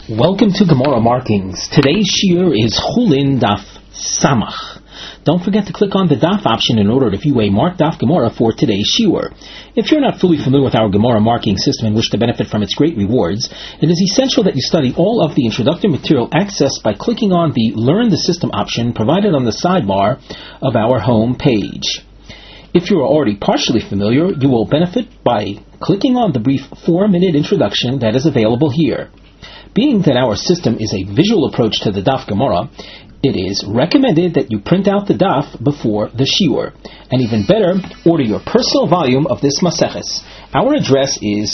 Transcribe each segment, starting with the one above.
Welcome to Gemara Markings. Today's shiur is Chulin Daf Samach. Don't forget to click on the Daf option in order to view a marked Daf Gemara for today's shiur. If you're not fully familiar with our Gemara marking system and wish to benefit from its great rewards, it is essential that you study all of the introductory material accessed by clicking on the Learn the System option provided on the sidebar of our home page. If you are already partially familiar, you will benefit by clicking on the brief 4-minute introduction that is available here. Being that our system is a visual approach to the Daf Gemara, it is recommended that you print out the Daf before the shiur. And even better, order your personal volume of this Maseches. Our address is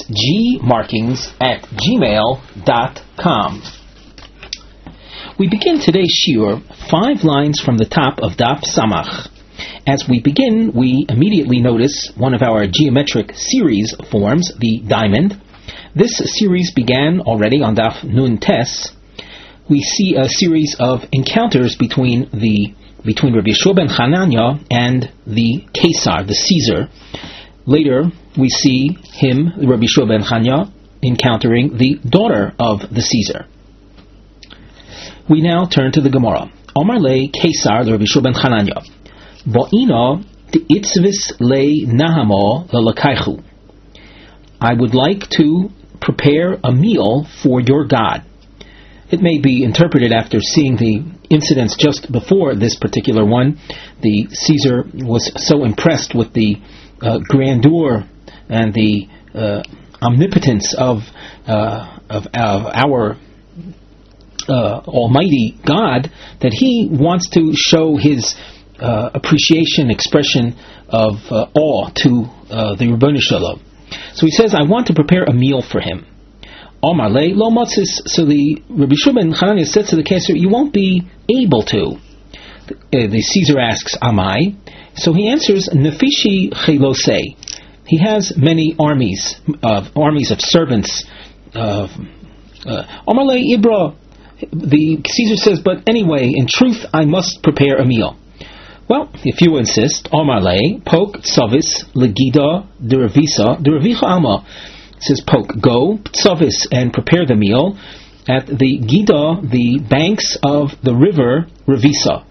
gmarkings@gmail.com. We begin today's shiur 5 lines from the top of Daf Samach. As we begin, we immediately notice one of our geometric series forms, the diamond. This series began already on Daf Nun Tes. We see a series of encounters between Rabbi Yeshua ben Hananya and the Caesar, the Caesar. Later, we see him, Rabbi Yeshua ben Hananya, encountering the daughter of the Caesar. We now turn to the Gemara. Omar le Caesar, Rabbi Yeshua ben Hananya. Bo'ina itzvis le nahamo lalakaichu. I would like to prepare a meal for your God. It may be interpreted after seeing the incidents just before this particular one. The Caesar was so impressed with the grandeur and the omnipotence of our Almighty God that he wants to show his appreciation, expression of awe to the Ribono Shel Olam. So he says, I want to prepare a meal for him. Omar le lo matzis. So the Rabbi Yeshua ben Hananya said to the Caesar, you won't be able to. The Caesar asks, am I? So he answers, nefishi chelosei. He has many armies of servants. Omar le ibra. The Caesar says, but anyway, in truth, I must prepare a meal. Well, if you insist, Omar le, poke, tzavis, legida, deravisa, deravicha alma. It says, poke, go, tzavis, and prepare the meal at the Gida, the banks of the river Ravisa.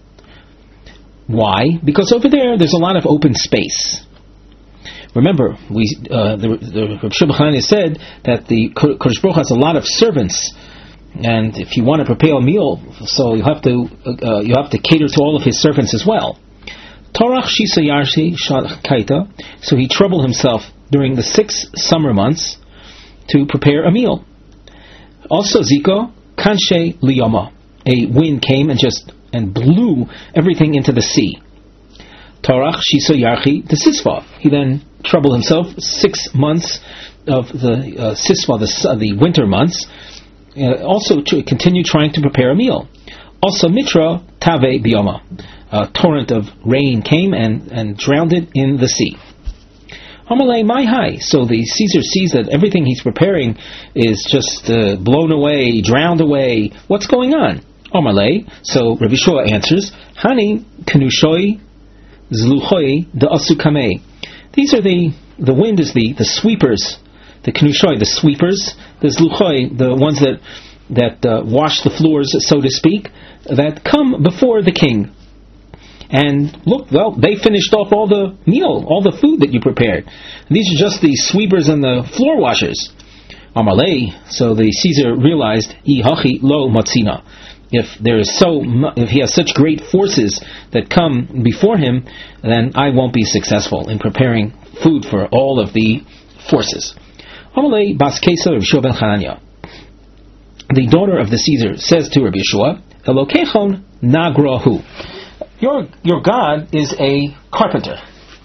Why? Because over there's a lot of open space. Remember, the Rabbi Yeshua ben Hananya said that the Kodesh Baruch has a lot of servants. And if you want to prepare a meal, so you have to cater to all of his servants as well. Torach shisa yarshi kaita. So he troubled himself during the 6 summer months to prepare a meal. Also ziko kanshe liyama. A wind came and blew everything into the sea. Torach shisa yarchi the sisva. He then troubled himself 6 months of the sisva, the winter months. Also to continue trying to prepare a meal. Also mitra tave biyama. A torrent of rain came and drowned it in the sea. Hamalei mai hai. So the Caesar sees that everything he's preparing is just blown away, drowned away. What's going on? Hamalei. So Rabbi Yeshua answers, Hani kanushoi zluchoi de asukame. These are the wind is the sweepers. The knushoi, the sweepers, the zluchoi, the ones that wash the floors, so to speak, that come before the king. And look, well, they finished off all the meal, all the food that you prepared. These are just the sweepers and the floor washers. Amalei, so the Caesar realized, Ihachi lo matzina. If he has such great forces that come before him, then I won't be successful in preparing food for all of the forces. Amalei bas Kesa Rabbi Yeshua ben Hananya. The daughter of the Caesar says to Rabbi Yeshua, Elokechon nagrahu. Your God is a carpenter.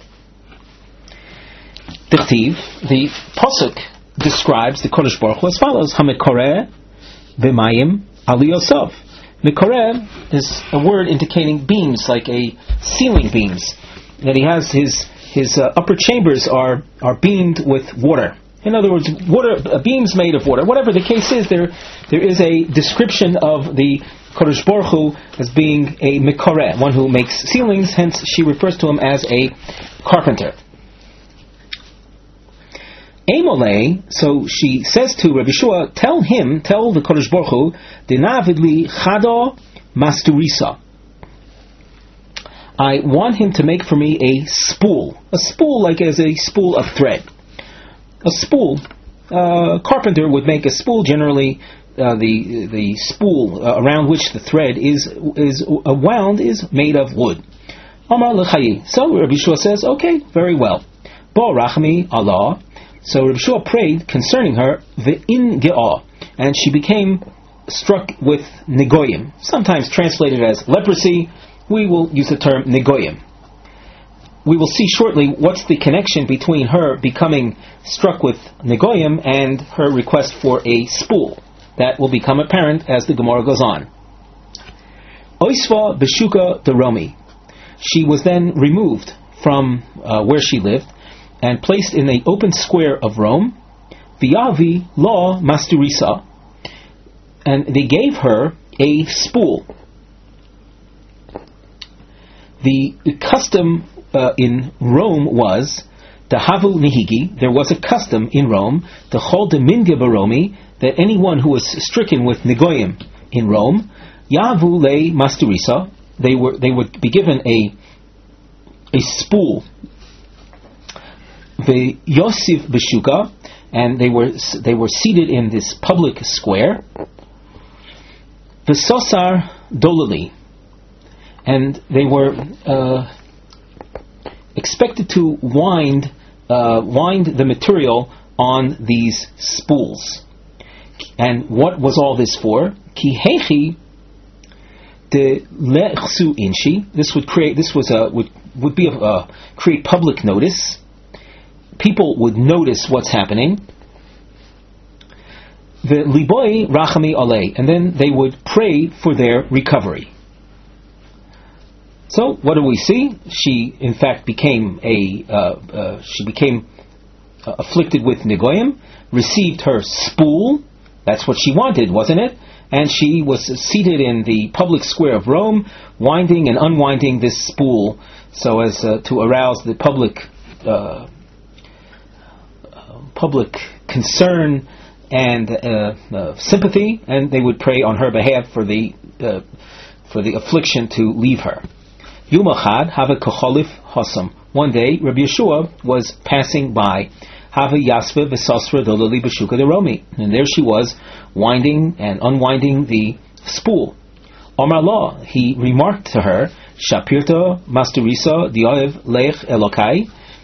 Dichtiv, the Pasuk describes the Kodesh Baruch Hu as follows: Hamekoreh v'mayim aliyosov. Mekoreh is a word indicating beams, like a ceiling beams. That he has his upper chambers are beamed with water. In other words, beams made of water. Whatever the case is, there is a description of the Kodesh Baruch Hu as being a mekoreh, one who makes ceilings. Hence, she refers to him as a carpenter. Emole, so she says to Rabbi Yeshua, tell the Kodesh Baruch Hu, Dinavidli Chado Masturisa. I want him to make for me a spool like as a spool of thread. A spool, carpenter would make a spool. Generally, the spool around which the thread is wound is made of wood. Amar l'chayi. So Rabbi Yeshua says, okay, very well. Bo rachmi Allah. So Rabbi Yeshua prayed concerning her, ve'in ge'ah, and she became struck with negoyim, sometimes translated as leprosy. We will use the term negoyim. We will see shortly what's the connection between her becoming struck with negoyim and her request for a spool. That will become apparent as the Gemara goes on. Oisva Beshuka de Romi. She was then removed from where she lived and placed in the open square of Rome. Viavi la masturisa. And they gave her a spool. The custom in Rome was Dahavu Nihigi. There was a custom in Rome, the Chol de Minge Baromi, that anyone who was stricken with Negoyim in Rome, Yavu Le Masturisa, they would be given a spool, the Yosif Beshuka, and they were seated in this public square. The Sosar Dolali, and they were expected to wind the material on these spools. And what was all this for? Ki hechi de lechsu inshi. This would create public notice. People would notice what's happening. The liboi rachami alei, and then they would pray for their recovery. So, what do we see? She, in fact, became afflicted with negoyim, received her spool. That's what she wanted, wasn't it? And she was seated in the public square of Rome, winding and unwinding this spool, so as to arouse the public concern and sympathy, and they would pray on her behalf for the affliction to leave her. Yumachad have a kocholif hosam. One day, Rabbi Yeshua was passing by. Have yasve v'sasra dolali b'shuka de Romi, and there she was, winding and unwinding the spool. Omar la, he remarked to her, Shapirta masturisa dioev lech elokai.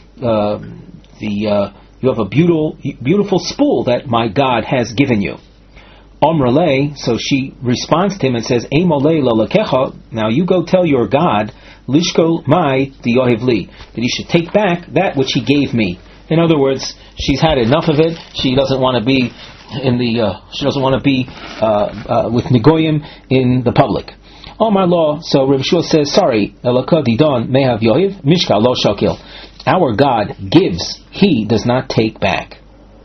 You have a beautiful spool that my God has given you. Omrale, so she responds to him and says, Eimole lalakecha, now you go tell your God, Lishko mai diohev li, that he should take back that which he gave me. In other words, she's had enough of it. She doesn't want to be with negoyim in the public. Omar law, so Rav Shua says, sorry, Elaka didon mehav yohiv mishka lo shakil. Our God gives, He does not take back.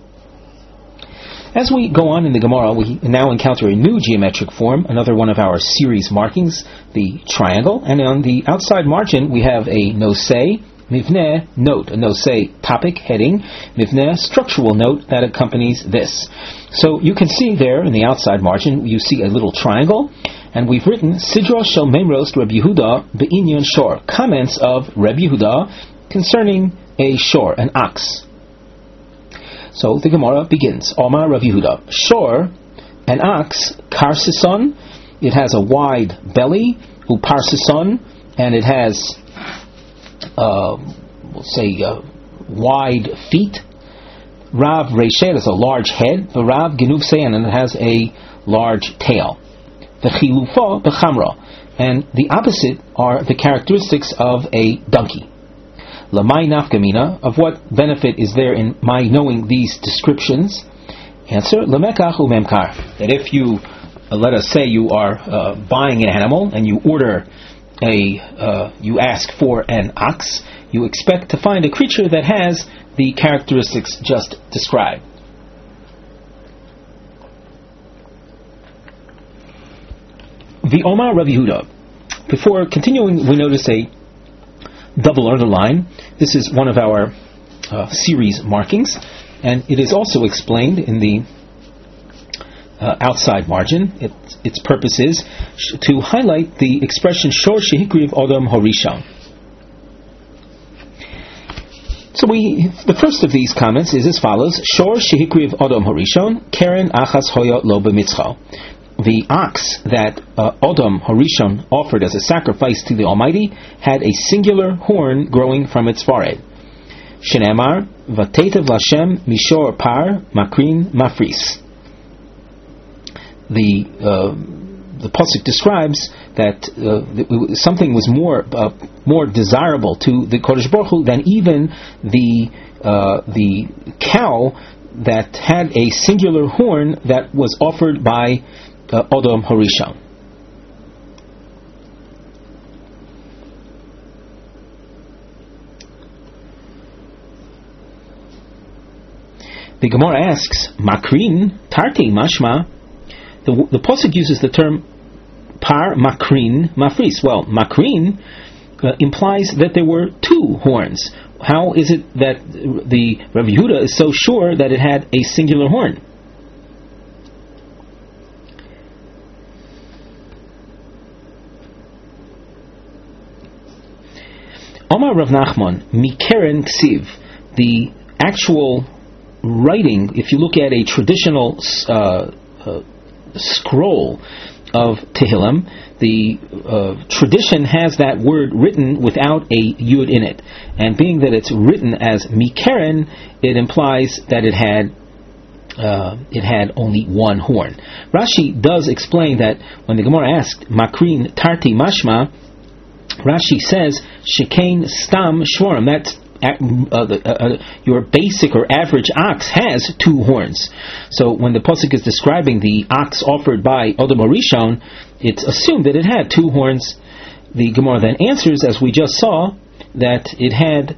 As we go on in the Gemara, we now encounter a new geometric form, another one of our series markings, the triangle, and on the outside margin we have a nosei, mivneh, note, a nosei topic, heading, mivneh, structural note that accompanies this. So you can see there in the outside margin, you see a little triangle, and we've written, Sidra shel Memros Reb Yehuda be'inyan shor, comments of Reb Yehuda concerning a shor, an ox. So the Gemara begins. Omar Rav Yehuda. Shor, an ox, karsison, it has a wide belly, uparsison, and it has, wide feet. Rav Reshet has a large head. The Rav Genuv Seyan, and it has a large tail. The Chilufa Bechamra, and the opposite are the characteristics of a donkey. Lamai nafkamina, of what benefit is there in my knowing these descriptions? Answer, lamekach umemkar, that if you, let us say you are buying an animal and you order you ask for an ox, you expect to find a creature that has the characteristics just described. The Omar Rav Yehuda. Before continuing, we notice a double underline. This is one of our series markings. And it is also explained in the outside margin. Its purpose is to highlight the expression Shor Shehikriv Odom Horishon. So the first of these comments is as follows: Shor Shehikriv Odom Horishon Keren Achas Hoya Lo B'Mitzcha. The ox that Odom Horishon offered as a sacrifice to the Almighty had a singular horn growing from its forehead. Shenemar Vatetev Lashem Mishor Par Makrin Mafris. The pasuk describes that something was more desirable to the Kodesh Baruch Hu than even the cow that had a singular horn that was offered by Odom Horishon. The Gemara asks, Makrin Tarti Mashma. The pasuk uses the term Par Makrin Mafris. Well, Makrin implies that there were two horns. How is it that the Rav Yehuda is so sure that it had a singular horn? Omar Rav Nachman Mikeren Ksiv. The actual writing, if you look at a traditional scroll of Tehillim, the tradition has that word written without a yud in it, and being that it's written as Mikeren, it implies that it had only one horn. Rashi does explain that when the Gemara asked Makrin Tarti Mashma, Rashi says Shekain Stam Shvorim. That's your basic or average ox has two horns. So when the pasuk is describing the ox offered by Odom Horishon, it's assumed that it had two horns. The Gemara then answers, as we just saw, that it had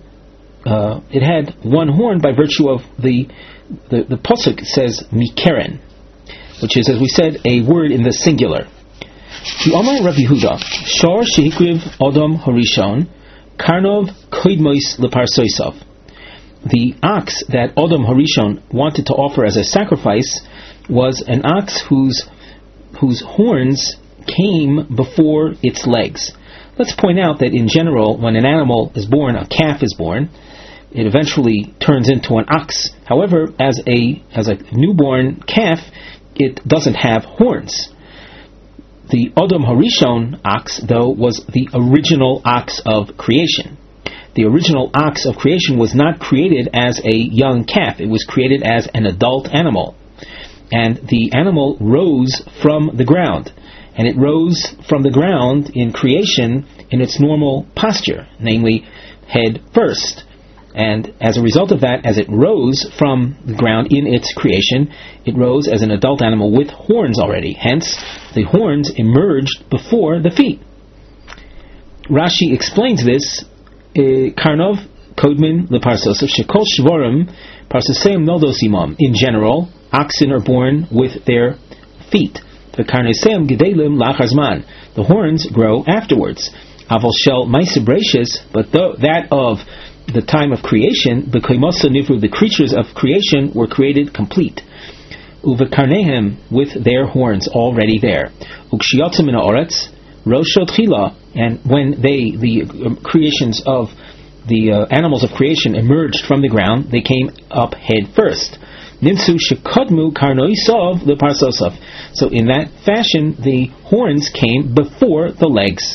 one horn by virtue of the pasuk says Mikeren, which is, as we said, a word in the singular. The Omar Rav Yehuda Shor Shehikriv Odom Horishon Karnov Koidmois Leparsoisav. The ox that Odom Horishon wanted to offer as a sacrifice was an ox whose horns came before its legs. Let's point out that in general, when an animal is born, a calf is born, it eventually turns into an ox. However, as a newborn calf, it doesn't have horns. The Odom Horishon ox, though, was the original ox of creation. The original ox of creation was not created as a young calf. It was created as an adult animal. And the animal rose from the ground. And it rose from the ground in creation in its normal posture, namely head first. And as a result of that, as it rose from the ground in its creation, it rose as an adult animal with horns already. Hence, the horns emerged before the feet. Rashi explains this, Karnov Kodmin Leparsos of Shekol Shvorim Parsoseim Noldos Imam. In general, oxen are born with their feet. The Karneseim Gedelim Lachazman. The horns grow afterwards. Aval Shel Maisebratius, but that of the time of creation, the creatures of creation were created complete. Uvekarnehem, with their horns already there. Ukshiyotzim in Oretz, Roshot Chila, and when the creations of the animals of creation emerged from the ground, they came up head first. Nimsu shekodmu karnoisov leparsosov. So in that fashion, the horns came before the legs.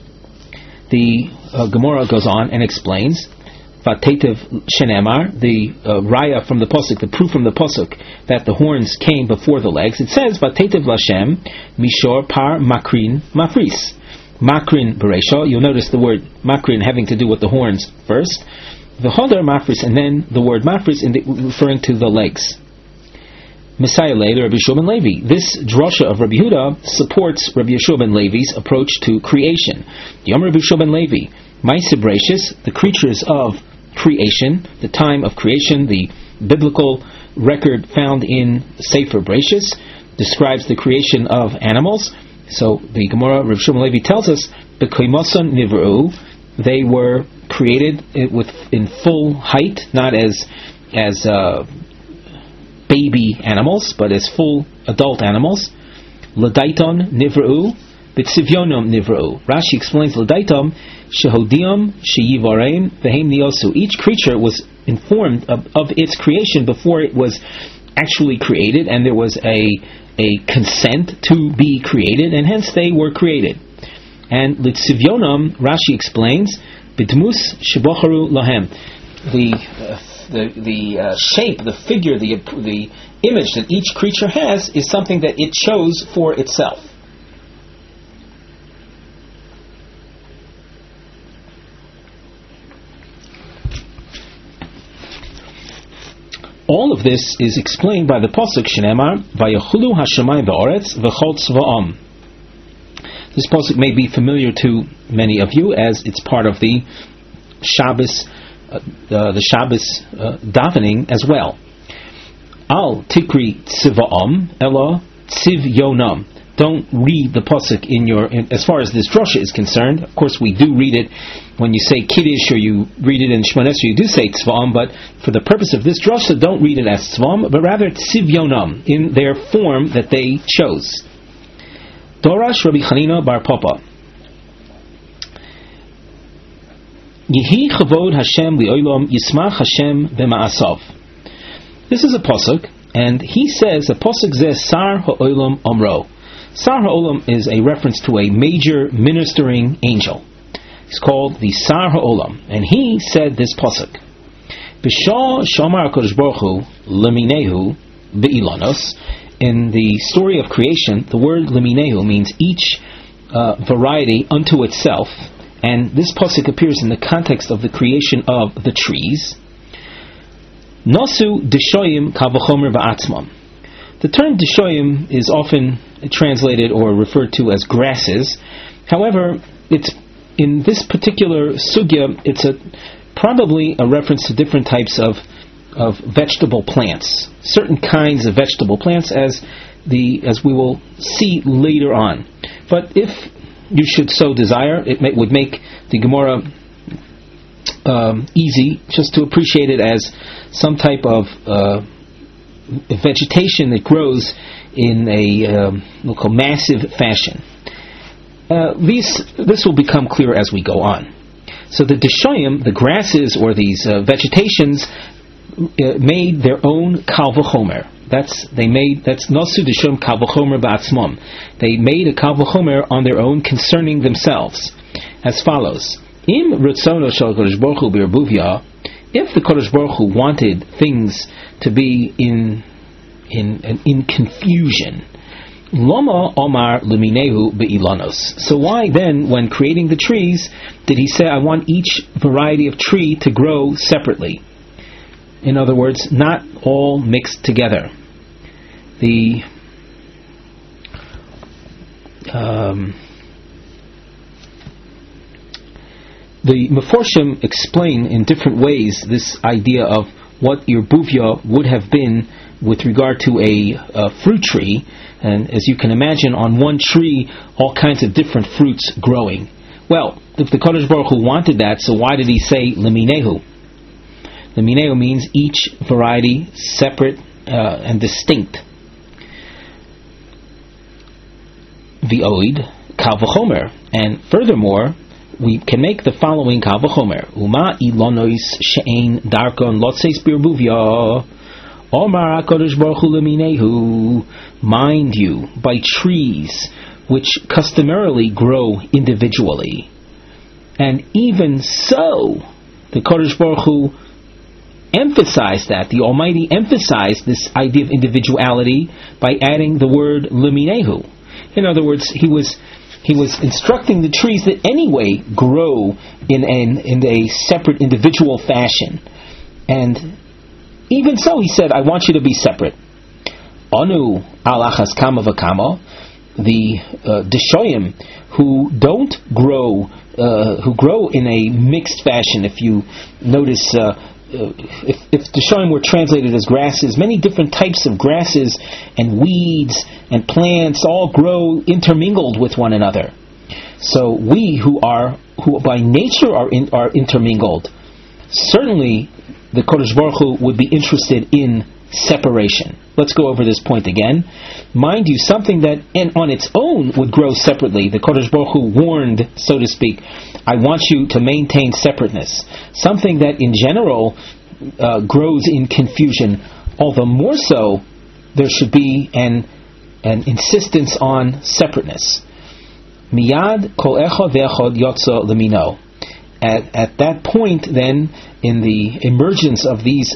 The Gemara goes on and explains, Vatetev shenemar, the raya from the pasuk, the proof from the pasuk that the horns came before the legs. It says Vatetev lashem mishor par makrin mafris. Makrin beresha. You'll notice the word makrin having to do with the horns first. The holder mafris, and then the word mafris referring to the legs. Messiah the Rabbi Yeshua ben Levi. This drasha of Rabbi Yehuda supports Rabbi Yeshua ben Levi's approach to creation. Yom Rabbi Yeshua ben Levi, Ma'aseh Bereishis, the creatures of creation, the time of creation, the biblical record found in Sefer Bereishis describes the creation of animals. So the Gemara, Rabbi Yeshua ben Levi tells us, B'koimoson nivru, they were created in full height, not as baby animals, but as full adult animals. L'daiton nivra'u, b'tzivyonom nivra'u. Rashi explains l'daiton shehodiam sheyivareim v'heim niosu. Each creature was informed of its creation before it was actually created, and there was a consent to be created, and hence they were created. And l'tzivyonom, Rashi explains, b'dmus shebocharu lahem. The shape, the figure, the image that each creature has is something that it chose for itself. All of this is explained by the pasuk Shneimar Vayachulu Hashemayim Va'aretz V'chol Tzva'am. This pasuk may be familiar to many of you, as it's part of the Shabbos davening as well. Al tikri tziva'am ela tzivyonam. Don't read the pasuk as far as this drosha is concerned. Of course, we do read it when you say Kiddush, or you read it in Shemona Esrei, you do say tzva'am, but for the purpose of this drosha, don't read it as tzva'am, but rather tzivyonam, in their form that they chose. Dorash Rabbi Chanina bar Papa. Yehi chavod Hashem li'olam yismach Hashem b'ma'asav. This is a pasuk, and he says the pasuk zeh Sar ha'olam omro. Sar ha'olam is a reference to a major ministering angel. He's called the Sar ha'olam, and he said this pasuk: B'shah shamar HaKadosh Baruch Hu leminehu be'ilanos. In the story of creation, the word leminehu means each variety unto itself. And this pasuk appears in the context of the creation of the trees. Nasu dishoyim kavachomer va'atzmam. The term dishoyim is often translated or referred to as grasses. However, it's in this particular sugya, it's probably a reference to different types of vegetable plants, certain kinds of vegetable plants, as we will see later on. But if you should so desire, it would make the Gemara easy just to appreciate it as some type of vegetation that grows in a massive fashion. This will become clear as we go on. So the dishoyim, the grasses or these vegetations, made their own kal v'chomer. That's nasu dishum kal v'chomer ba'atzmam. They made a kal v'chomer on their own concerning themselves, as follows: Im ritzono shel Kodesh Baruch Hu b'Rabuvia. If the Kodesh Baruch Hu wanted things to be in confusion, Lama Omar Luminehu be'ilanos. So why then, when creating the trees, did he say, I want each variety of tree to grow separately? In other words, not all mixed together. The Meforshim explain in different ways this idea of what Yerbuvia would have been with regard to a fruit tree. And as you can imagine, on one tree, all kinds of different fruits growing. Well, if the Kodesh Baruch Hu wanted that, so why did he say Leminehu? Leminehu means each variety separate and distinct. V'oid kal v'chomer. And furthermore, we can make the following kal v'chomer: Uma ilonois she'ein darkon lotzeis birbuvya. Omar HaKadosh Baruch Hu leminehu. Mind you, by trees which customarily grow individually. And even so, the Kodesh Baruch Hu emphasized that, the Almighty emphasized this idea of individuality by adding the word leminehu. In other words, he was instructing the trees that anyway grow in a separate individual fashion. And even so, he said, I want you to be separate. Anu alachas kama v'kama, the dishoyim who don't grow, who grow in a mixed fashion. If you notice, if dishoyim were translated as grasses, many different types of grasses and weeds and plants all grow intermingled with one another. So we who by nature are intermingled, certainly the Kodesh Baruch Hu would be interested in separation. Let's go over this point again. Mind you, something that on its own would grow separately. The Kodesh Baruch Hu warned, so to speak, I want you to maintain separateness. Something that in general grows in confusion. All the more so, there should be an insistence on separateness. Miyad kol echad ve'echad yotza lemino. At that point, then, in the emergence of these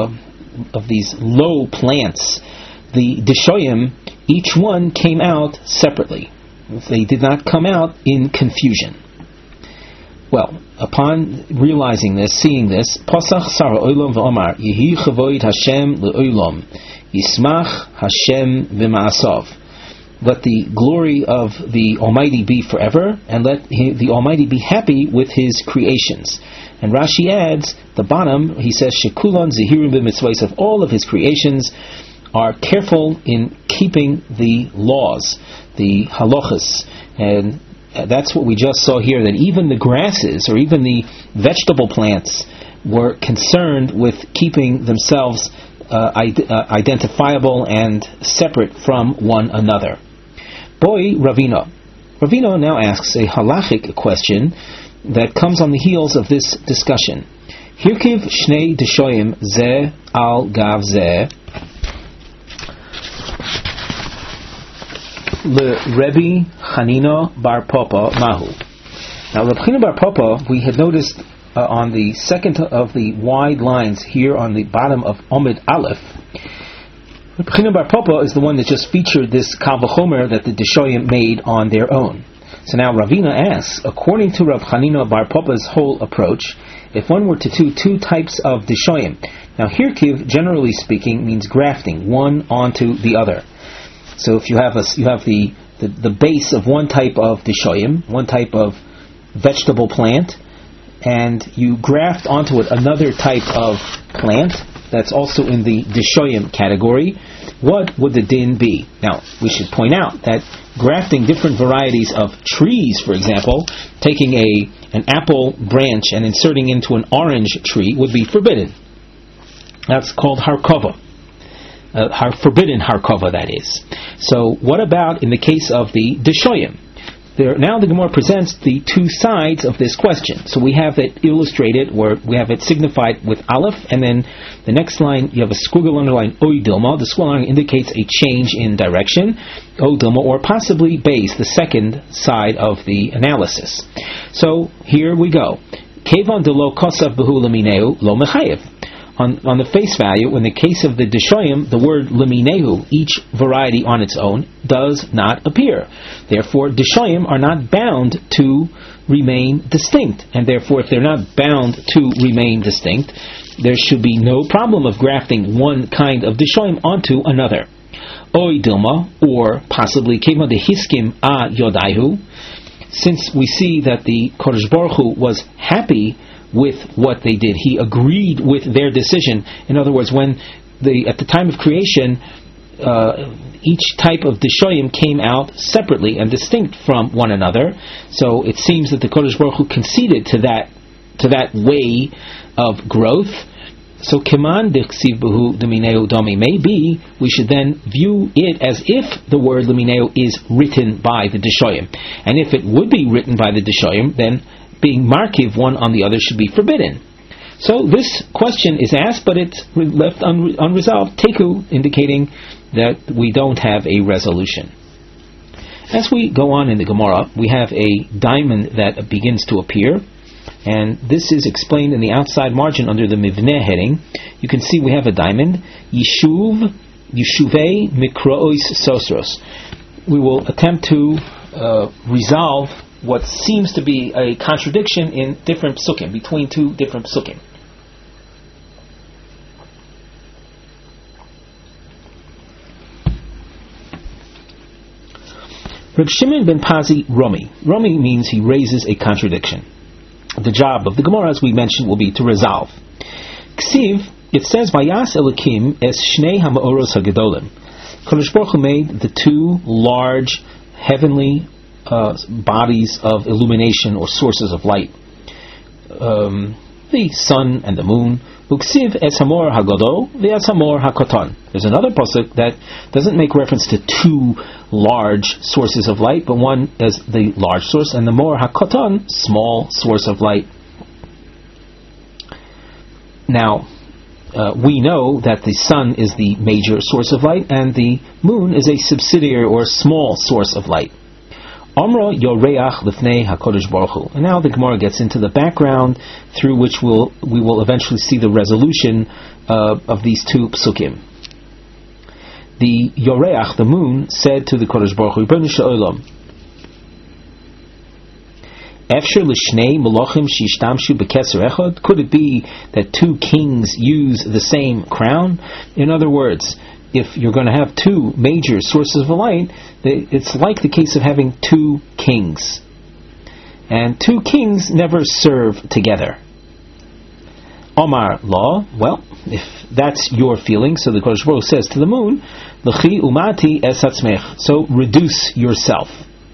low plants, the Deshoyim, each one came out separately. They did not come out in confusion. Well, upon realizing this, seeing this, Pasach Sara Olam v'Omar Yehi Chavoid Hashem le'Olam Yismach Hashem v'Ma'asav. Let the glory of the Almighty be forever, and let the Almighty be happy with His creations. And Rashi adds, the bottom, he says, Shekulan Zehirim b'Mitzvos, of all of His creations are careful in keeping the laws, the halachas, and that's what we just saw here, that even the grasses, or even the vegetable plants, were concerned with keeping themselves identifiable and separate from one another. Boy, Ravina now asks a halachic question that comes on the heels of this discussion. Hirkiv Shnei Deshoyim Ze Al Gav Ze Le Rebbe Chanina Bar Papa Mahu. Now, Rebbe Chanina Bar Papa, we had noticed on the second of the wide lines here on the bottom of Omid Aleph, Rebbe Chanina Bar Papa is the one that just featured this Kal V'chomer that the Deshoyim made on their own. So now Ravina asks, according to Rebbe Chanina Bar Papa's whole approach, if one were to do two types of Deshoyim, now Hirkiv, generally speaking, means grafting one onto the other. So if you have the base of one type of Deshoyim, one type of vegetable plant, and you graft onto it another type of plant that's also in the Deshoyim category, what would the din be? Now, we should point out that grafting different varieties of trees, for example, taking an apple branch and inserting into an orange tree would be forbidden. That's called harkova. Forbidden harkova, that is. So, what about in the case of the Deshoyim? Now the Gemara presents the two sides of this question. So we have it illustrated, or we have it signified with Aleph, and then the next line you have a squiggle underline Oy Dilma. The squiggle line indicates a change in direction, O Dilma, or possibly base, the second side of the analysis. So here we go. Kevan de lo kosav behu lemineu lo mechayev. On the face value, in the case of the Deshoyim, the word leminehu, each variety on its own, does not appear. Therefore, Deshoyim are not bound to remain distinct. And therefore, if they're not bound to remain distinct, there should be no problem of grafting one kind of Deshoyim onto another. Oy Dilma, or possibly Kema de Hiskim a Yodaihu, since we see that the Kodesh Baruch Hu was happy with what they did. He agreed with their decision. In other words, when at the time of creation, each type of Deshoyim came out separately and distinct from one another. So it seems that the Kodesh Baruch Hu conceded to that way of growth. So Keman Diksiv Behu Lemineu Domi, maybe we should then view it as if the word Lemineu is written by the Deshoyim. And if it would be written by the Deshoyim, then being markiv one on the other should be forbidden. So this question is asked, but it's left unresolved. Teku, indicating that we don't have a resolution. As we go on in the Gemara, we have a diamond that begins to appear, and this is explained in the outside margin under the Mivneh heading. You can see we have a diamond, Yeshuvei Mikrois Sosros. We will attempt to resolve what seems to be a contradiction in different psukim, between two different psukim. Reb Shimon ben Pazi Romi. Romi means he raises a contradiction. The job of the Gemara, as we mentioned, will be to resolve. Ksiv, it says, Vayas Elokim es shnei ha'ma'oros ha'gedolim. Kodesh Baruch Hu made the two large heavenly bodies of illumination or sources of light, the sun and the moon, Uksiv es hamor hagadol ve'es hamor hakoton. There's another pasuk that doesn't make reference to two large sources of light, but one as the large source and the mor hakoton, small source of light. Now, we know that the sun is the major source of light and the moon is a subsidiary or small source of light. Omra yoreach lifnei HaKadosh Baruch Hu. And now the Gemara gets into the background through which we will eventually see the resolution of these two psukim. The yoreach, the moon, said to the Kadosh Baruch Hu, Ribono shel olam, Efshar l'shnei malachim shishtamshu b'keser echad? Could it be that two kings use the same crown? In other words, if you're going to have two major sources of light, it's like the case of having two kings. And two kings never serve together. Omar law, well, if that's your feeling, so the Kodesh Baruch says to the moon, L'chi umati es hatzmech, so reduce yourself.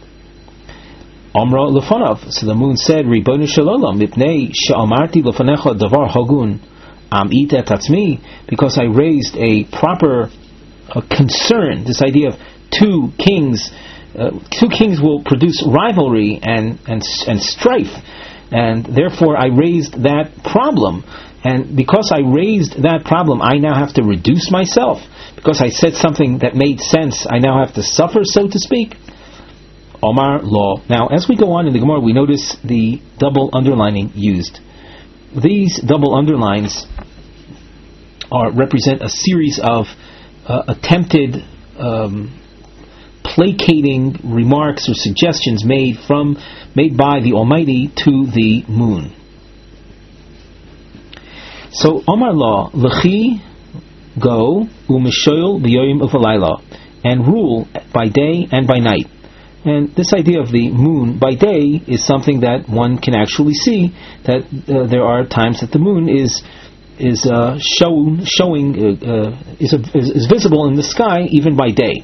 Omra lefonav, so the moon said, Ribono shel olam, mipnei she'amarti lefonecha davar hagun, am'it et hatzmi, because I raised a proper concern, this idea of two kings will produce rivalry and strife, and therefore I raised that problem. And because I raised that problem, I now have to reduce myself. Because I said something that made sense, I now have to suffer, so to speak. Omar law. Now, as we go on in the Gemara, we notice the double underlining used. These double underlines represent a series of attempted placating remarks or suggestions made by the Almighty to the moon. So Omar law, L'chi, go, u'mishoyel b'yoyim u'v'layla, and rule by day and by night. And this idea of the moon by day is something that one can actually see, that there are times that the moon is visible in the sky even by day.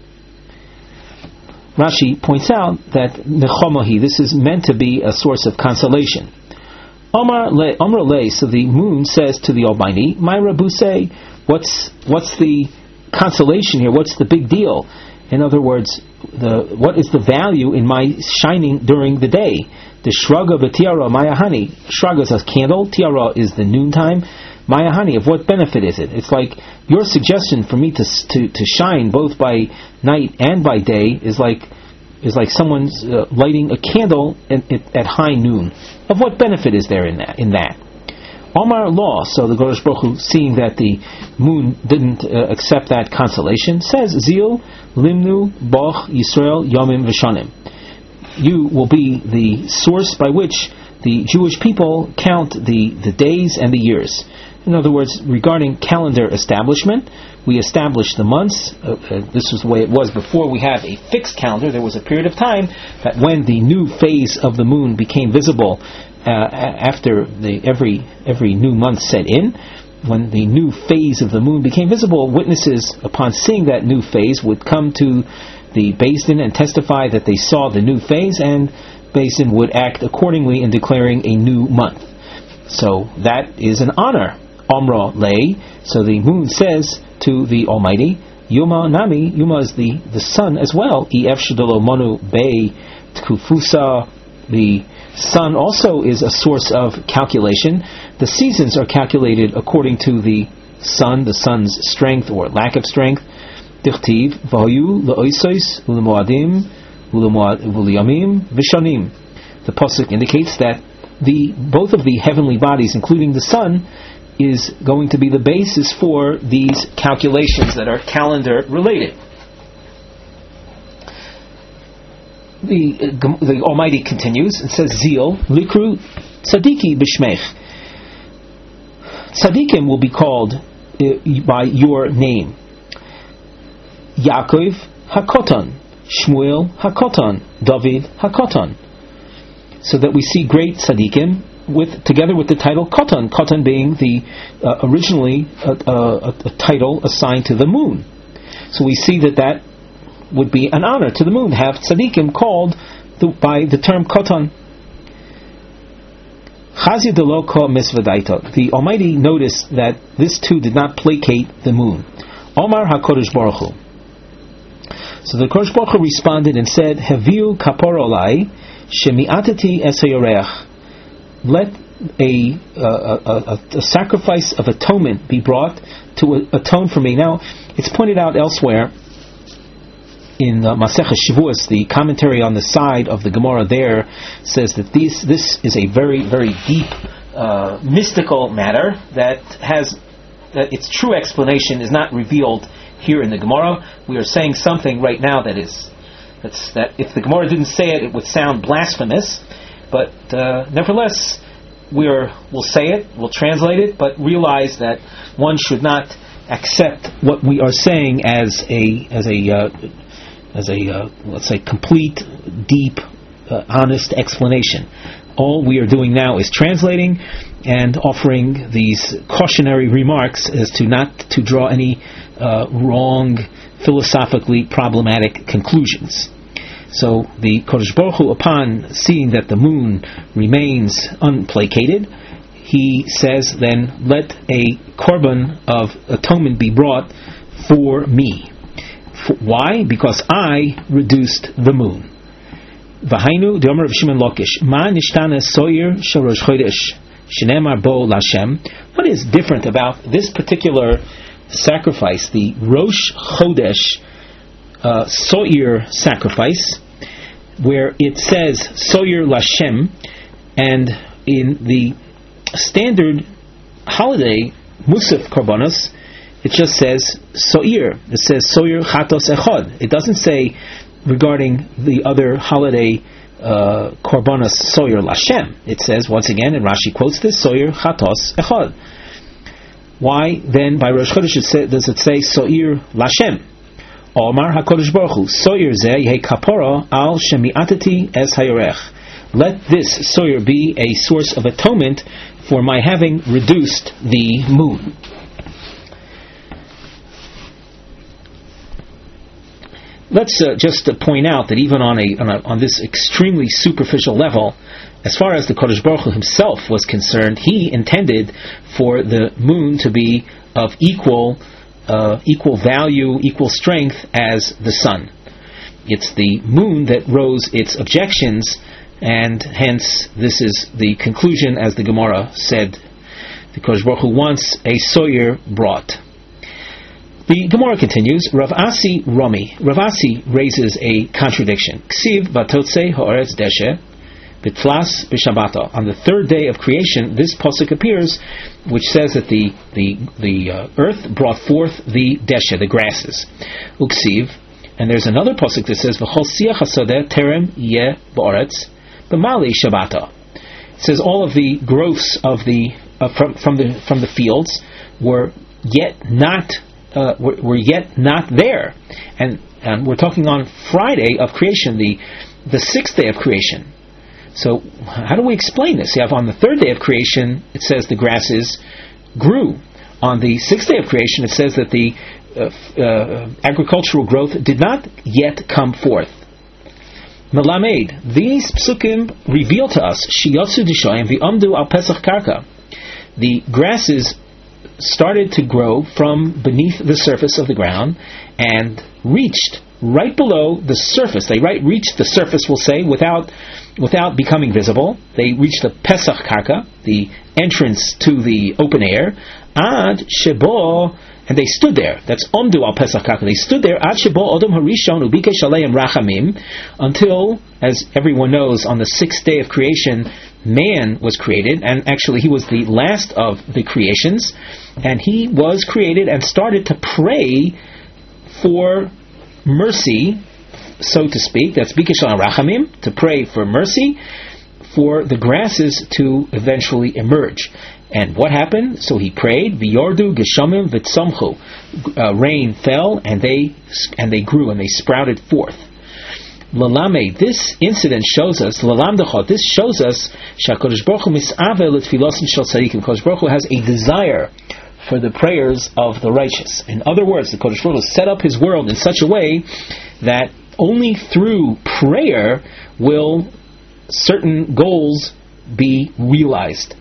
Rashi points out that nechomahi, this is meant to be a source of consolation. Amar le, so the moon says to the Almighty, my Rabuse, what's the consolation here? What's the big deal? In other words, what is the value in my shining during the day? The shraga v'tiara mayahani. Shraga is a candle, tiara is the noontime. Mayahani, of what benefit is it? It's like your suggestion for me to shine both by night and by day is like someone's lighting a candle at high noon. Of what benefit is there in that? Omar law, so the Kodesh Baruch Hu, seeing that the moon didn't accept that consolation, says, Zil, Limnu, Boch, Yisrael, Yomim, Vishanim. You will be the source by which the Jewish people count the days and the years. In other words, regarding calendar establishment, we established the months. This was the way it was before we had a fixed calendar. There was a period of time that when the new phase of the moon became visible after every new month set in, when the new phase of the moon became visible, witnesses upon seeing that new phase would come to the Beis Din and testify that they saw the new phase, and Beis Din would act accordingly in declaring a new month. So that is an honor. Omra lei, so the moon says to the Almighty, Yuma nami, Yuma is the sun as well. Ef shadolo monu bei tkufusa, the sun also is a source of calculation. The seasons are calculated according to the sun's strength or lack of strength. Dichtiv v'hayu le'oisos u'lemoadim u'leyamim v'shanim. The pasuk indicates that both of the heavenly bodies, including the sun, is going to be the basis for these calculations that are calendar related. The Almighty continues and says, Zil, Likru, Tzadiki B'Shmech. Tzadikim will be called by your name. Yaakov HaKoton, Shmuel HaKoton, David HaKoton. So that we see great tzadikim together with the title Koton, Koton being originally a title assigned to the moon. So we see that would be an honor to the moon, have tzaddikim called by the term Koton. Chazi deloko misvadaita. The Almighty noticed that this too did not placate the moon. Omar HaKodesh Baruch Hu. So the Kodesh Baruch Hu responded and said, Haviu kapor olai shemi'atati es hayoreach. Let a sacrifice of atonement be brought to atone for me. Now, it's pointed out elsewhere in Masechah Shavuos, the commentary on the side of the Gemara there says that this is a very, very deep mystical matter that its true explanation is not revealed here in the Gemara. We are saying something right now that if the Gemara didn't say it, it would sound blasphemous. But nevertheless, we'll say it, we'll translate it, but realize that one should not accept what we are saying as a let's say complete, deep, honest explanation. All we are doing now is translating and offering these cautionary remarks as to not to draw any wrong, philosophically problematic conclusions. So the Kodesh Baruch Hu, upon seeing that the moon remains unplacated, he says, then let a korban of atonement be brought for me. Why? Because I reduced the moon. V'hainu d'omer of Shimon Lakish, ma nishtana soyer shel Rosh Chodesh shenemar bo l'Hashem. What is different about this particular sacrifice, the Rosh Chodesh soyer sacrifice, where it says soyer l'Hashem, and in the standard holiday Musaf Korbanos, it just says so'ir. It says so'ir chatos echad. It doesn't say regarding the other holiday korbanos so'ir l'Hashem. It says once again, and Rashi quotes this, so'ir chatos echad. Why then by Rosh Chodesh does it say so'ir l'Hashem? Omar HaKodesh Baruch Hu so'ir zeh yehi kapora al shemi'atati es hayorech. Let this so'ir be a source of atonement for my having reduced the moon. Let's just point out that even on this extremely superficial level, as far as the Kodesh Baruch Hu himself was concerned, he intended for the moon to be of equal value, equal strength as the sun. It's the moon that rose its objections, and hence this is the conclusion, as the Gemara said. The Kodesh Baruch Hu wants a soyer brought. The Gemara continues, Rav Asi Rami. Rav Asi raises a contradiction. Ksiv batotze ha'aretz deshe b'tlas b'shabata. On the third day of creation, this pasuk appears, which says that the earth brought forth the deshe, the grasses. Uksiv, and there's another pasuk that says v'chol siach hasodeh terem yeh ba'aretz b'mali shabata. It says all of the growths of from the fields were yet not there, and we're talking on Friday of creation, the sixth day of creation. So how do we explain this? You have on the third day of creation, it says the grasses grew. On the sixth day of creation, it says that the agricultural growth did not yet come forth. Melamed, these psukim reveal to us shiyotzu d'shoyim v'amdu al pesach karka. The grasses started to grow from beneath the surface of the ground and reached right below the surface. They reached the surface, we'll say, without becoming visible. They reached the Pesach Karka, the entrance to the open air. Ad shebo, and they stood there. That's omdu al Pesach Karka. They stood there ad shebo odom harishon ubikesh aleim rachamim, until, as everyone knows, on the sixth day of creation, man was created, and actually he was the last of the creations, and he was created and started to pray for mercy, so to speak. That's bikesh rachamim, to pray for mercy, for the grasses to eventually emerge. And what happened? So he prayed, v'yordu geshamim v'tzomchu. Rain fell, and they grew, and they sprouted forth. Lalame, this incident shows us, Lalamdachot, this shows us, Shakadosh Baruch Hu mis'ave l'tfilosim shel tzadikim. Kodesh Baruch Hu has a desire for the prayers of the righteous. In other words, the Kodesh Baruch Hu set up his world in such a way that only through prayer will certain goals be realized.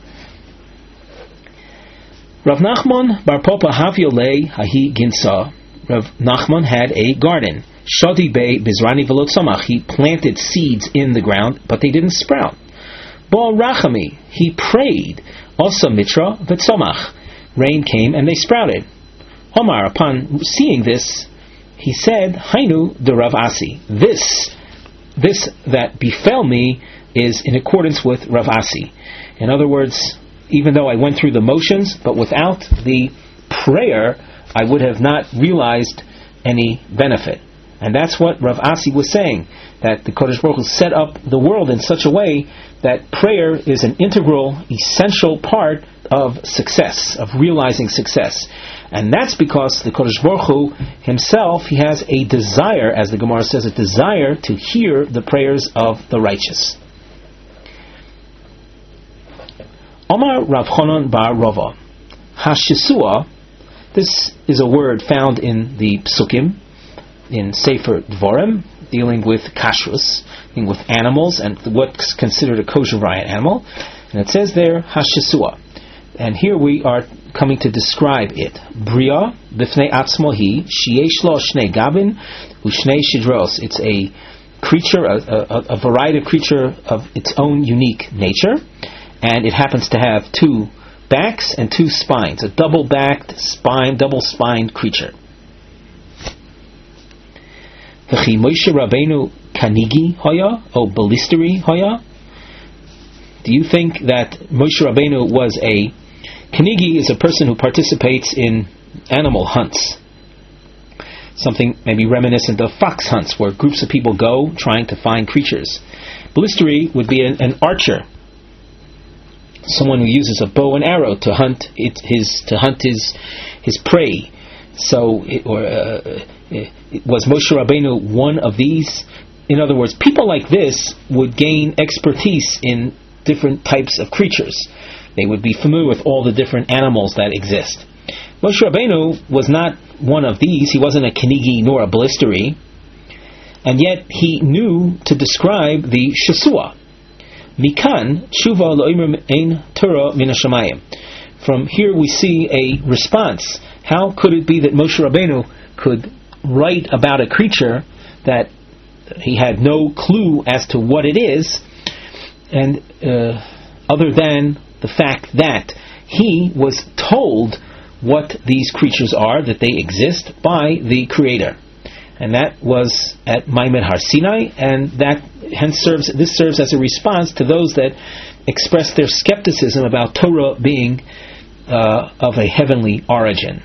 Rav Nachman bar Papa Haviolei Hahi Ginsa. Rav Nachman had a garden. Shadi Bey Bizrani Velot Samach. He planted seeds in the ground, but they didn't sprout. Baal Rachami. He prayed. Asa Mitra V'Tzomach. Rain came and they sprouted. Omar, upon seeing this, he said, Hainu de Rav Asi. This that befell me is in accordance with Rav Asi. In other words, even though I went through the motions, but without the prayer, I would have not realized any benefit. And that's what Rav Asi was saying, that the Kodesh Baruch Hu set up the world in such a way that prayer is an integral, essential part of success, of realizing success. And that's because the Kodesh Baruch Hu himself, he has a desire, as the Gemara says, a desire to hear the prayers of the righteous. Omar Rav Chonon bar Rava. Hashesua, this is a word found in the Psukim, in Sefer Dvorim, dealing with kashrus, dealing with animals and what's considered a kosher animal. And it says there, Hashesua. And here we are coming to describe it. Bria b'fnei atzmohi sheyesh lo shnei gavin u'shnei shidros. It's a creature, a variety of creature of its own unique nature, and it happens to have 2 backs and 2 spines, a double-backed spine, double-spined creature. V'chi Moshe Rabbeinu kanigi hoya o balisteri hoya. Do you think that Moshe Rabbeinu was a kanigi? Is a person who participates in animal hunts, something maybe reminiscent of fox hunts, where groups of people go trying to find creatures. Balisteri would be an archer, someone who uses a bow and arrow to hunt his prey. So, was Moshe Rabbeinu one of these? In other words, people like this would gain expertise in different types of creatures. They would be familiar with all the different animals that exist. Moshe Rabbeinu was not one of these. He wasn't a kanigi nor a balisteri, and yet he knew to describe the shesua. Mikan tshuva lo'imer ein Torah min hashamayim. From here we see a response. How could it be that Moshe Rabbeinu could write about a creature that he had no clue as to what it is, and other than the fact that he was told what these creatures are, that they exist, by the Creator. And that was at Maimed Har Sinai, and that hence this serves as a response to those that express their skepticism about Torah being of a heavenly origin.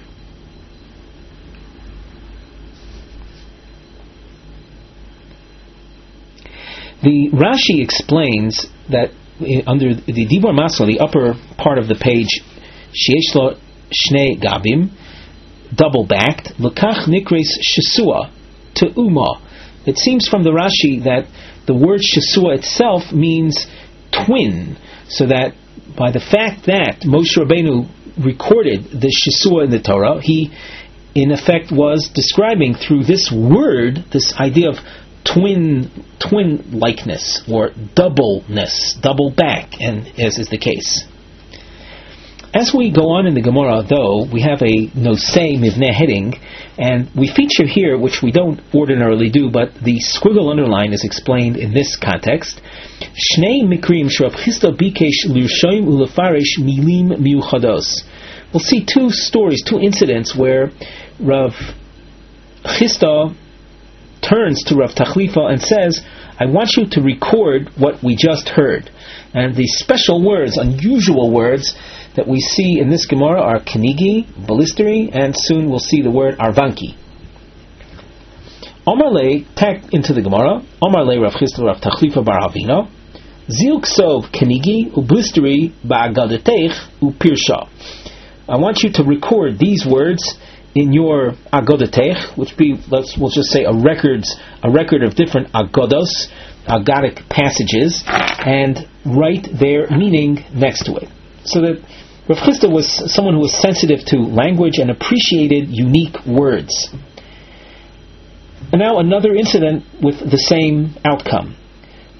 The Rashi explains that under the Dibur Masla, the upper part of the page, Sheyesh lo shnei gabim, double-backed, Lekach nikres shesua, te'uma. It seems from the Rashi that the word shesua itself means twin, so that by the fact that Moshe Rabbeinu recorded the shesua in the Torah, he in effect was describing through this word, this idea of twin likeness or doubleness, double back, and as is the case. As we go on in the Gemara, though, we have a nosei mivneh heading, and we feature here, which we don't ordinarily do, but the squiggle underline is explained in this context. Shnei mikrim sh'Rav Chisda bikesh l'yrshoim u'lefaresh milim miuchados. We'll see 2 stories, 2 incidents where Rav Chisda turns to Rav Tachlifa and says, I want you to record what we just heard. And the special words, unusual words, that we see in this Gemara are kanigi, balisteri, and soon we'll see the word arvanki. Omar le, tagged into the Gemara, Omar le Rav Chisda Rav Tachlifa bar Avina, zil ksov kanigi ublisteri ba'agadatech upirsha. I want you to record these words in your agodatech, which we'll just say a record of different agodos, agadic passages, and write their meaning next to it. So that Rav Chisda was someone who was sensitive to language and appreciated unique words. And now another incident with the same outcome.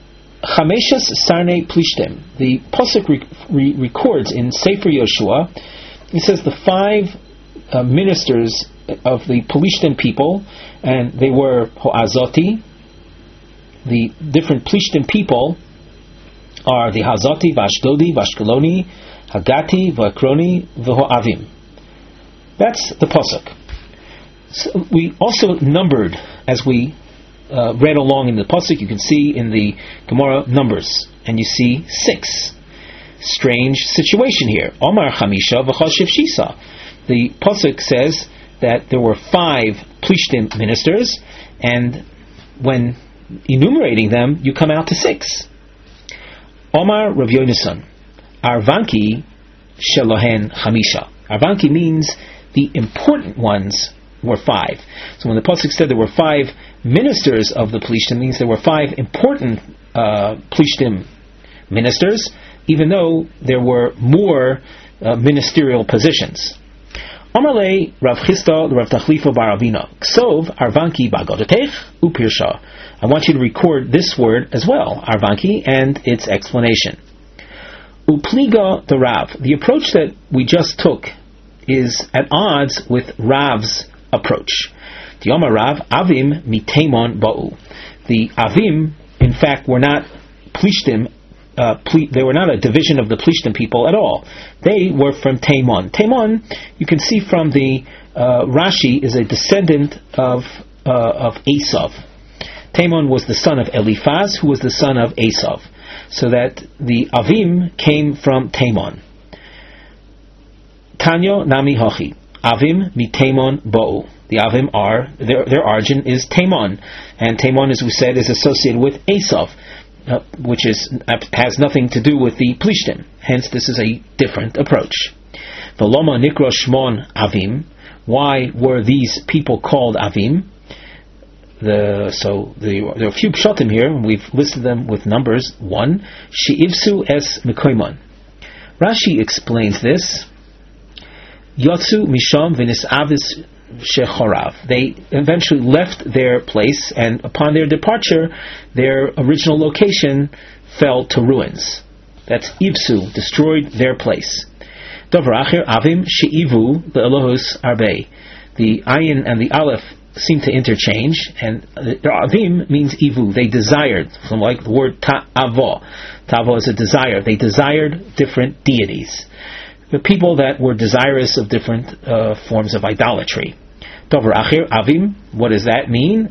Chameshas Sarnei Plishtim. The Pasuk records in Sefer Yoshua, it says the 5 ministers of the Plishtim people, and they were Ho'azoti. The different Plishtim people are the Hazoti, Vashdodi, Vashkeloni, Hagati, Vakroni, V'Ho'avim. That's the Pasuk. So we also numbered, as we read along in the Pasuk. You can see in the Gemara numbers, and you see 6. Strange situation here. Omar Chamisha v'chashiv Shisa. The Pasuk says that there were 5 Plishtim ministers, and when enumerating them, you come out to 6. Omar Rav Yonasan, Arvanki Shelohen Chamisha. Arvanki means the important ones were 5. So when the Pasuk said there were 5 ministers of the Plishtim, means there were 5 important Plishtim ministers, even though there were more ministerial positions. Amalei Rav Chisda Rav Tachlifa Bar Avina Ksov Arvanki Bagodotech Upirsha. I want you to record this word as well, Arvanki, and its explanation. Upliga the Rav. The approach that we just took is at odds with Rav's approach. The Yoma Rav Avim Mitemon Ba'u. The Avim, in fact, were not Plishtim. They were not a division of the Plishtim people at all. They were from Taimon. Taimon, you can see from the Rashi, is a descendant of Esav. Taimon was the son of Eliphaz, who was the son of Esav. So that the Avim came from Taimon. Tanyo Nami Hochi. Avim Mitemon Bo'u. The Avim are, their origin is Taimon. And Taimon, as we said, is associated with Esav, which has nothing to do with the Plishtim. Hence, this is a different approach. V'loma nikro shmon Avim. Why were these people called Avim? There are a few pshatim here, and we've listed them with numbers. 1, she'ivsu es mekoimon. Rashi explains this. Yotzu misham v'nis avis shechorav. They eventually left their place, and upon their departure, their original location fell to ruins. That's ivsu, destroyed their place. Davar acher avim she'ivu be'elohus arbei. The ayin and the aleph seem to interchange, and the avim means ivu. They desired, from like the word ta'avo. Ta'avo is a desire. They desired different deities. The people that were desirous of different forms of idolatry. Dover Achir Avim, what does that mean?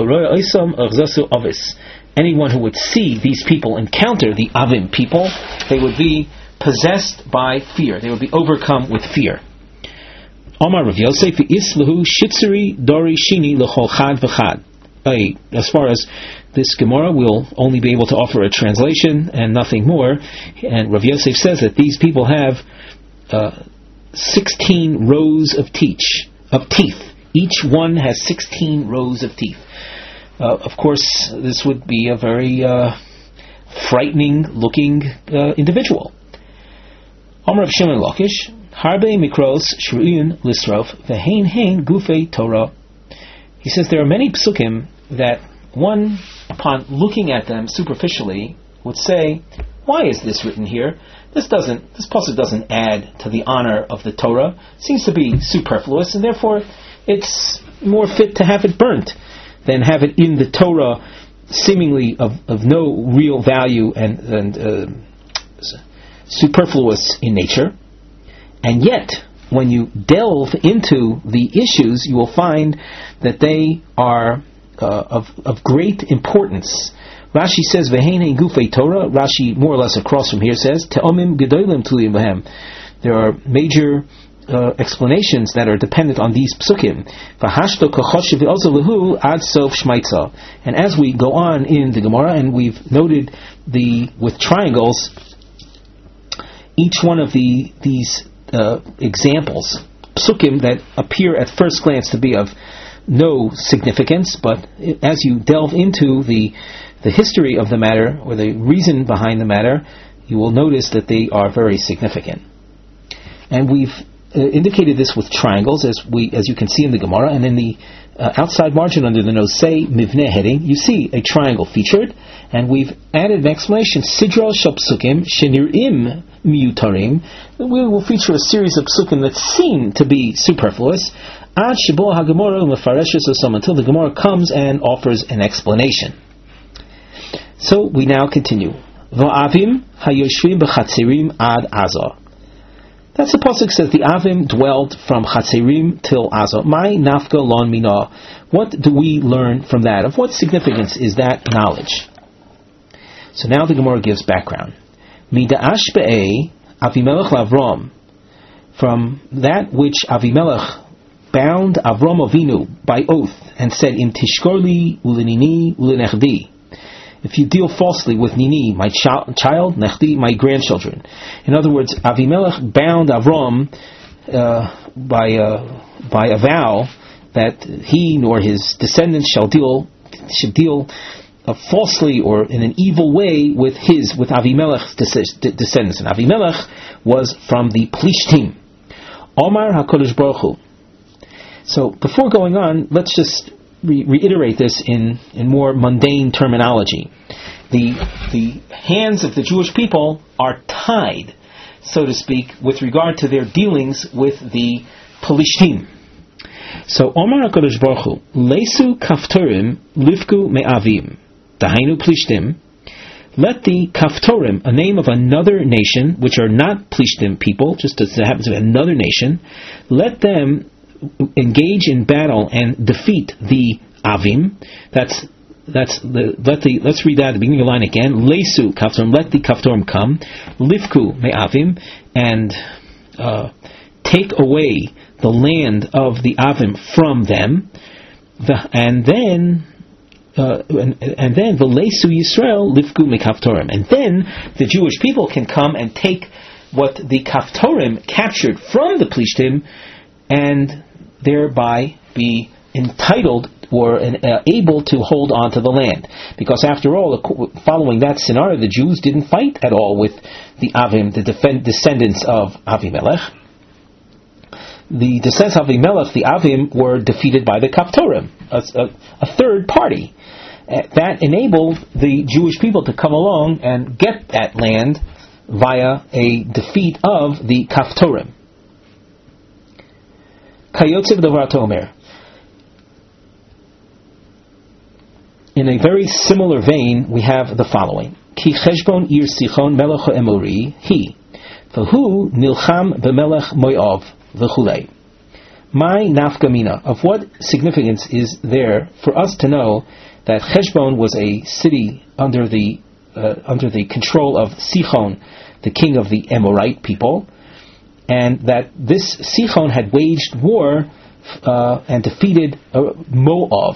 Anyone who would see these people encounter the Avim people, they would be possessed by fear. They would be overcome with fear. Omar Rav Yosef Islahu Shitzuri Dori Shini L'chol Chad V'Chad. As far as this Gemara, we'll only be able to offer a translation and nothing more. And Rav Yosef says that these people have 16 rows of teeth. Each one has 16 rows of teeth. Of course, this would be a very frightening looking individual. Amar Rav Shimon Lakish, Harbe Mikros Shru'in Lisrof Ve'Hein Hein Gufei Torah. He says there are many psukim that one, upon looking at them superficially, would say, why is this written here? This pasuk doesn't add to the honor of the Torah. It seems to be superfluous, and therefore it's more fit to have it burnt than have it in the Torah, seemingly of no real value and superfluous in nature. And yet, when you delve into the issues, you will find that they are of great importance. Rashi says, "V'hein gufei Torah." Rashi, more or less across from here, says, "Te'omim gedolim tuliyim b'hem." There are major explanations that are dependent on these psukim. V'hashto kachoshev v'ozalahu ad sof shmaitza. And as we go on in the Gemara, and we've noted with triangles, each one of these examples, psukim that appear at first glance to be of no significance, but as you delve into the history of the matter, or the reason behind the matter, you will notice that they are very significant. And we've indicated this with triangles, as you can see in the Gemara, and in the outside margin under the Nosei Mivneh heading, you see a triangle featured, and we've added an explanation. Sidra shel psukim shenirim miutarim. We will feature a series of psukim that seem to be superfluous. Ad shebo haGemara mefareshes osam, until the Gemara comes and offers an explanation. So we now continue. Va'avim hayoshvim b'chatzirim ad azah. That's the pasuk says the Avim dwelled from Chatzerim till Azah. My nafka lon mina. What do we learn from that? Of what significance is that knowledge? So now the Gemara gives background. Mida'ash be'ei Avimelech Lavrom. From that which Avimelech bound Avram Avinu by oath and said, Im tishkorli ulinini ulinechdi. If you deal falsely with Nini, my child, Nechdi, my grandchildren. In other words, Avimelech bound Avram by a vow that he nor his descendants should deal falsely or in an evil way with Avimelech's descendants. And Avimelech was from the Plishtim. Omar HaKadosh Baruch Hu. So before going on, let's just reiterate this in more mundane terminology. The hands of the Jewish people are tied, so to speak, with regard to their dealings with the Pelishtim. So, Omar HaKadosh Baruch Hu, Leisu Kaftorim Livku Me'avim, Dahainu Plishtim, let the Kaftorim, a name of another nation, which are not Plishtim people, just as it happens to be another nation, let them engage in battle and defeat the Avim. Let's read that at the beginning of the line again. Leisu Kaftorim, let the Kaftorim come. Livku Me'avim, and take away the land of the Avim from them. And then V'leisu Yisrael Livku Me'Kaftorim, and then the Jewish people can come and take what the Kaftorim captured from the Plishtim, and thereby be entitled or able to hold on to the land. Because after all, following that scenario, the Jews didn't fight at all with the Avim, the descendants of Avimelech. The descendants of Avimelech, the Avim, were defeated by the Kaftorim, a third party. That enabled the Jewish people to come along and get that land via a defeat of the Kaftorim. Kayotze b'Dovarat Omer. In a very similar vein, we have the following: Ki cheshbon ir Sichon melech ha'emori he, v'hu nilcham b'melech Moav v'chulei. My nafkamina. Of what significance is there for us to know that Cheshbon was a city under the control of Sichon, the king of the Amorite people, and that this Sichon had waged war and defeated Moav?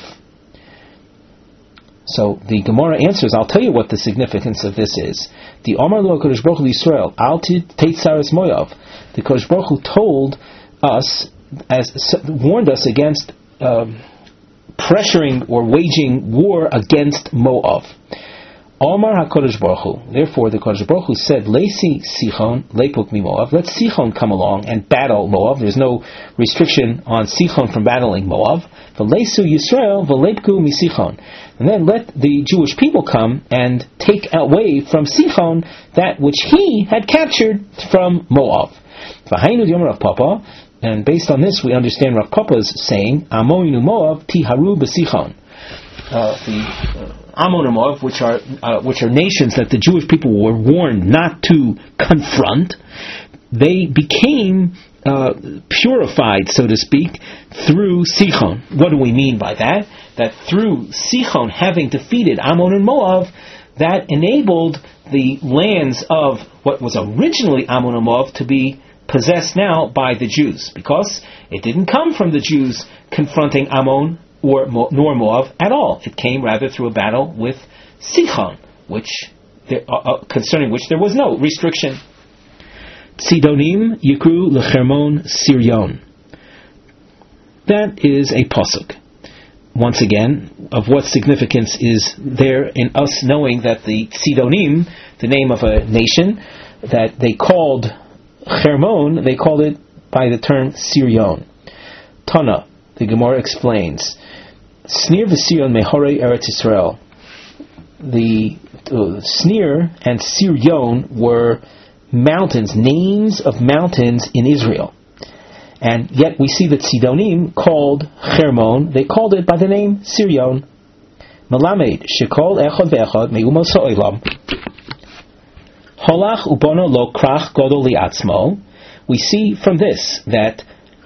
So the Gemara answers, I'll tell you what the significance of this is. The Omar lo HaKadosh Baruch Hu Yisrael, Al Teitzaris Moav. The Kadosh Baruch Hu told us, warned us against pressuring or waging war against Moav. Omar HaKadosh Baruch Hu. Therefore, the Kadosh Baruch Hu said, Leisi Sichon leipuk mi Moav. Let Sichon come along and battle Moav. There's no restriction on Sichon from battling Moav. V'leisu Yisrael v'leipku mi Sichon. And then let the Jewish people come and take away from Sichon that which he had captured from Moav. V'hainu Yom Rav Papa. And based on this, we understand Rav Papa's saying, Amoinu Moav tiharu b'Sichon. The Ammon and Moav, which are nations that the Jewish people were warned not to confront, they became purified, so to speak, through Sichon. What do we mean by that? That through Sichon having defeated Ammon and Moav, that enabled the lands of what was originally Ammon and Moav to be possessed now by the Jews, because it didn't come from the Jews confronting Ammon nor Moav at all. It came rather through a battle with Sichon, concerning which there was no restriction. Sidonim Yikru Lechermon Sirion. That is a pasuk. Once again, of what significance is there in us knowing that the Sidonim, the name of a nation, that they called Chermon, they called it by the term Sirion. Tana. the Gemara explains, Snir v'Sirion mehorei Eretz Yisrael. The Snir and Sirion were mountains, names of mountains in Israel. And yet we see that Sidonim called Hermon, they called it by the name Sirion. Melamed shekol echad ve'echad me'umos ha'olam holach ubono lo krach godol li'atzmo. We see from this that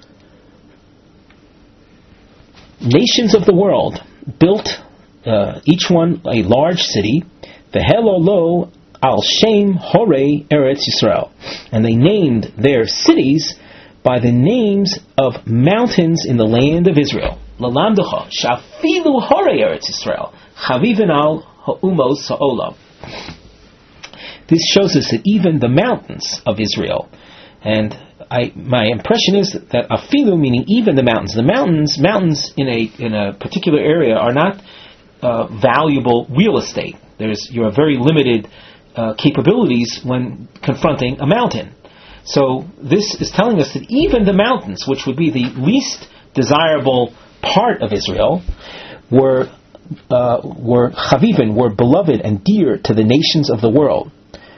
nations of the world built each one a large city, vehelo lo al shem horei Eretz Yisrael, and they named their cities by the names of mountains in the land of Israel. Lalamdecha shafilu horei Eretz Yisrael chavivin al ha'umos ha'olam. This shows us that even the mountains of Israel, and my impression is that afilu meaning even the mountains in a particular area are not valuable real estate. You have very limited capabilities when confronting a mountain. So this is telling us that even the mountains, which would be the least desirable part of Israel, were chavivin, were beloved and dear to the nations of the world.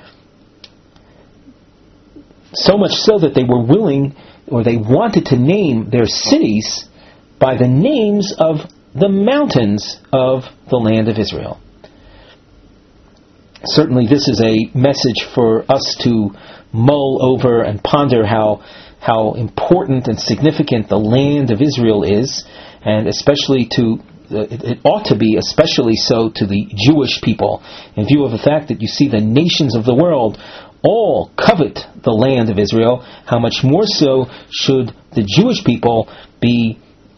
So much so that they were willing, or they wanted to name their cities by the names of the mountains of the land of Israel. Certainly this is a message for us to mull over and ponder how important and significant the land of Israel is, and especially it ought to be especially so to the Jewish people, in view of the fact that you see the nations of the world all covet the land of Israel. How much more so should the Jewish people be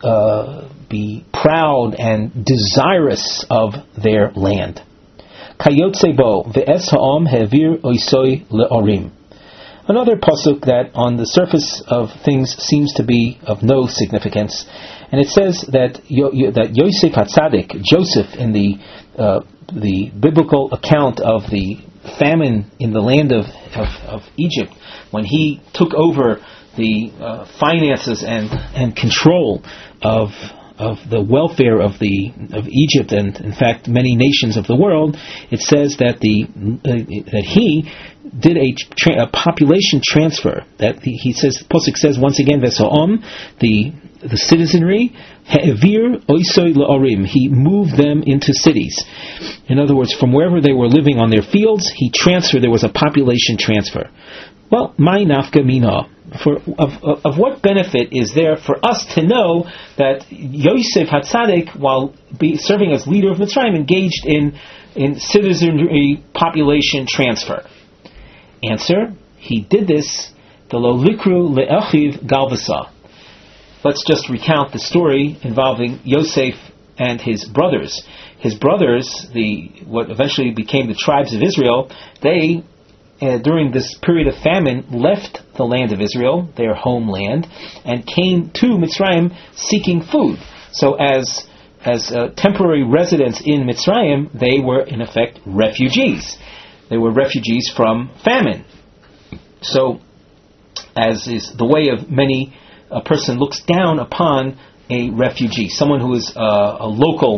proud and desirous of their land. Kayotze bo ve'es ha'om ha'avir oisoi le'orim. Another pasuk that on the surface of things seems to be of no significance, and it says that Yosef HaTzadik, Joseph, in the biblical account of the famine in the land of Egypt, when he took over the finances and control of the welfare of Egypt, and in fact many nations of the world, it says that that he did a population transfer. That he says, Pasuk says once again, Veso'om, the citizenry, Ha'evir oisoi la'orim, he moved them into cities. In other words, from wherever they were living on their fields, he transferred. There was a population transfer. Well, my nafka mina. Of what benefit is there for us to know that Yosef HaTzadik, while serving as leader of Mitzrayim, engaged in citizenry population transfer? Answer: he did this the lo likru le'achiv galvasa. Let's just recount the story involving Yosef and his brothers. His brothers, what eventually became the tribes of Israel, they during this period of famine left the land of Israel, their homeland, and came to Mitzrayim seeking food. So as temporary residents in Mitzrayim, they were in effect refugees. They were refugees from famine. So, as is the way of many, a person looks down upon a refugee, someone who is a local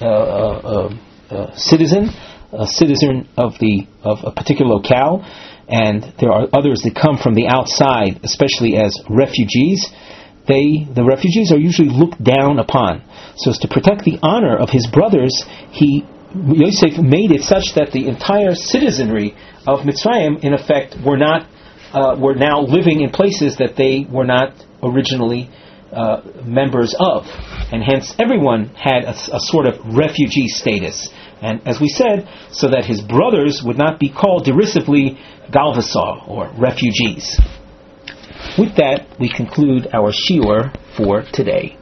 citizen, a citizen of a particular locale, and there are others that come from the outside, especially as refugees. The refugees are usually looked down upon. So as to protect the honor of his brothers, Yosef made it such that the entire citizenry of Mitzrayim, in effect, were now living in places that they were not originally members of, and hence everyone had a sort of refugee status. And as we said, so that his brothers would not be called derisively galvasa, or refugees. With that, we conclude our shiur for today.